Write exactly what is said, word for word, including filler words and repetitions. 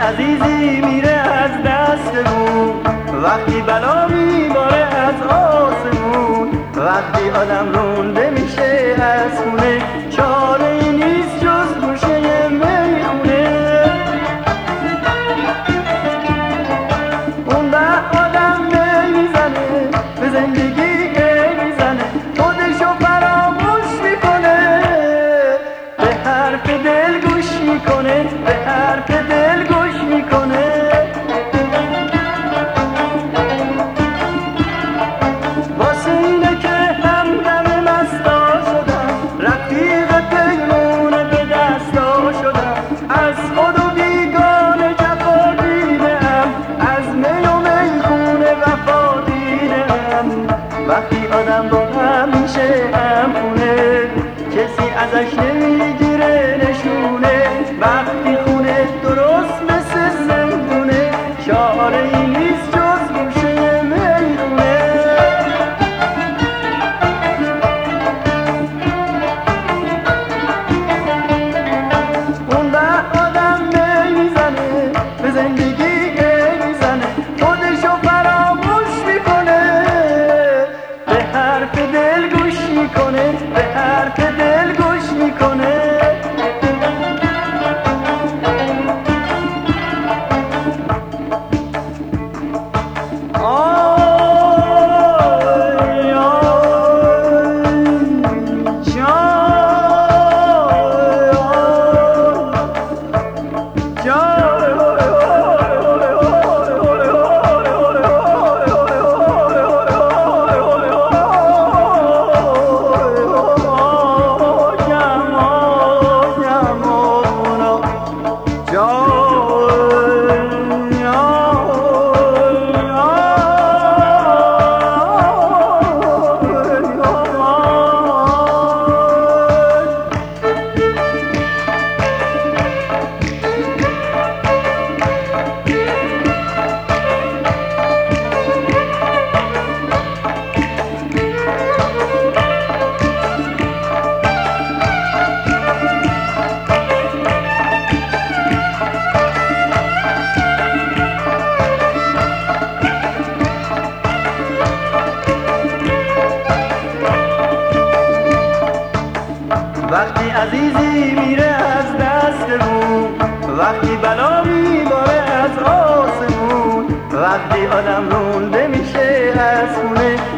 عزیزی میره از دستمون، وقتی بلا میباره از آسمون، وقتی آدم رونده میشه از خونه، چاره‌ای نیست جز گوشه میخونه. اون وقت آدم میزنه به زندگی میزنه، خودشو فراموش میکنه، به حرف دل گوش میکنه، به حرف دل گوش میکنه. واسه اینه که همدم مستا شدم، رفیق پیمونه به دستا شدم، از خود و بیگانه جفا دیدم، از می و میخونه وفا دیدم. وقتی آدم با هم میشه همخونه، کسی ازش نمیگیره نشونه، وقتی خونه درست مثل زندونه، چاره‌ای نیست جز گوشه میخونه. اون وقت آدم میزنه به زندگی میزنه، خودشو فراموش میکنه، به حرف دل گوش میکنه، به حرف دل گوش میکنه. وقتی عزیزی میره از دستمون، وقتی بلا میباره از آسمون، وقتی آدم رونده میشه از خونه،